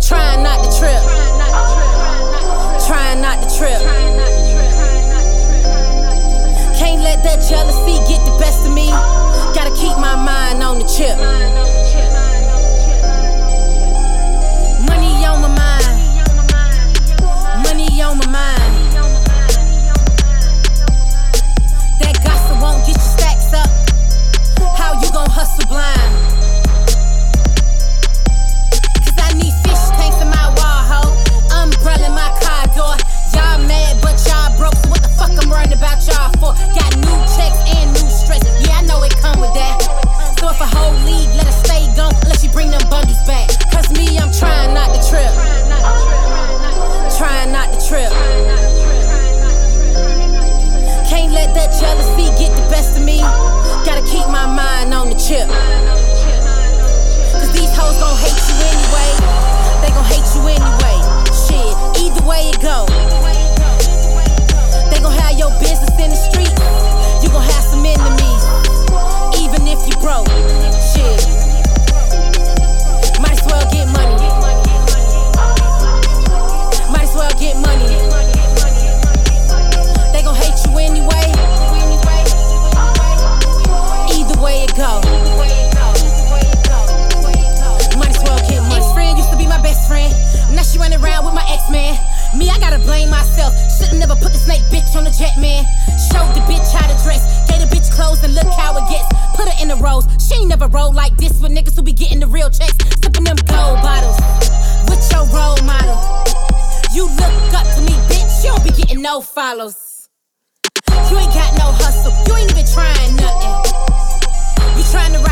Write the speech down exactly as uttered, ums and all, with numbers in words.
Trying not to trip. Trying not to trip. Can't let that jealousy get the best of me. Gotta keep my mind on the chip. Money on my mind. Money on my mind. That gossip won't get your stacks up. How you gon' hustle blind? Cause I need fish tanks in my wall, ho. Umbrella in my car door. Y'all mad, but y'all broke. So what the fuck I'm worrying about y'all for? Got new checks and new stress. Yeah, I know it come with that. So if a hoe leave, let her stay gone unless she bring them bundles back. Cause me, I'm trying not to trip. Trying not to trip. Can't let that jealousy get the best of me. Gotta keep my mind on the chip. Cause these hoes gon' hate you anyway. They gon' hate you anyway. Shit, either way it go. They gon' have your business in the street. You gon' have some enemies. Even if you broke. Shit. Might as well get money. Might as well get money. They gon' hate you anyway. Either way it go. Might as well get money. Ex-friend used to be my best friend. Now she running around with my ex-man. Me, I gotta blame myself. Should've never put the snake bitch on the jet, man. Showed the bitch how to dress. Gave the bitch clothes and look how it gets. Put her in the rows. She ain't never rolled like this with niggas who be getting the real checks. Sipping them gold bottles with your role model. You look up to me, bitch. You don't be getting no follows. You ain't got no hustle. You ain't even trying nothing. You trying to